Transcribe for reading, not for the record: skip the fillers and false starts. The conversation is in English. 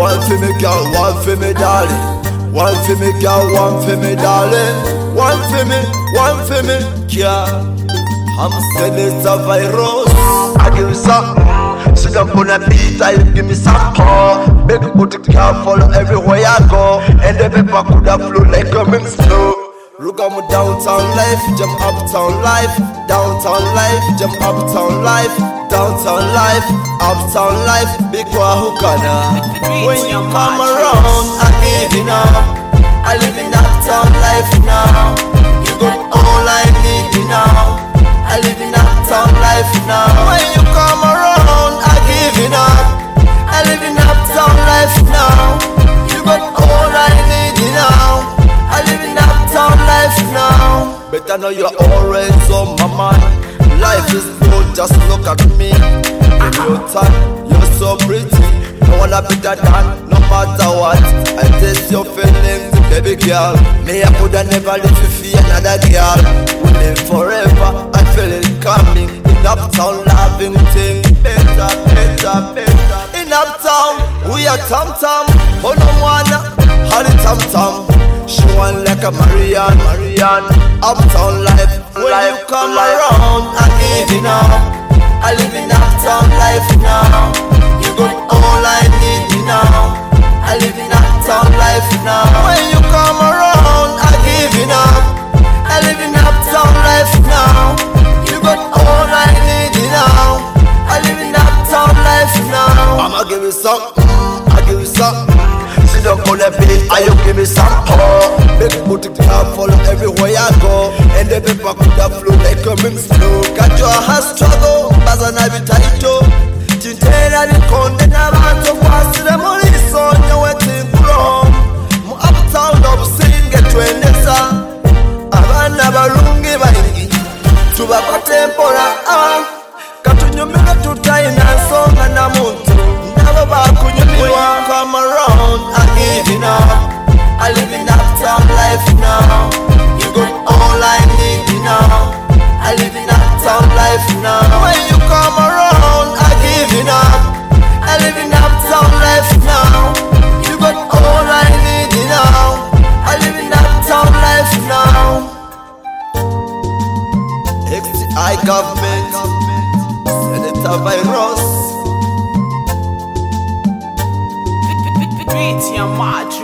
One for me girl, one for me darling. One for me girl, one for me darling. One for me girl. I'm sending a virus. I give you something. Sit up on a beat, I give me some more. Big booty car follow everywhere I go. And the paper could have flow like coming slow. Look at my downtown life, jump uptown life. Downtown life, jump uptown life. Downtown life, uptown life. Big wahukana. When you come around, I'm giving up. I live in uptown life now. You got all I need now. I live in uptown life now. When you come around, I'm giving up. I live in uptown life now. You got all I need now. I live in uptown life now. Better know you're always on my mind. Life is good, just look at me. In your time, you're so pretty. No one better than, no matter what. I taste your feelings, baby girl. Me, I coulda never live to see another girl. We live forever, I feel it coming. In uptown, loving thing. Better. In uptown, we are tam-tam. Oh no one, honey tam-tam. She want like a Marianne. Uptown life, when you come around, I'm giving up. I live in uptown life now. You got all I need now. I live in uptown life now. When you come around, I'm giving up. I live in uptown life now. You got all I need now. I live in uptown life now. I'ma give you something, I give you something. Sit down on the beat, and you give me some more. Big booty car follow everywhere I go. And the paper could have flow like coming slow. Got your heart struggle, baza na bitaito. Tintera bikonde n'abantu kwasire muri sonye wetinkulo. Mu uptown obusinge twendesa. Abana balungi baingi tubakwa tempora. Katunyumira tutayina nsonga na muntu. Nabo bakunyumirwa. Come around, I'm giving up. I live in uptown life now. You got all I need now. I live in uptown life now. When you come around, I'm giving up. I live in uptown life now. You got all I need now. I live in uptown life now. XTI government, Senator Virus. Great, your match.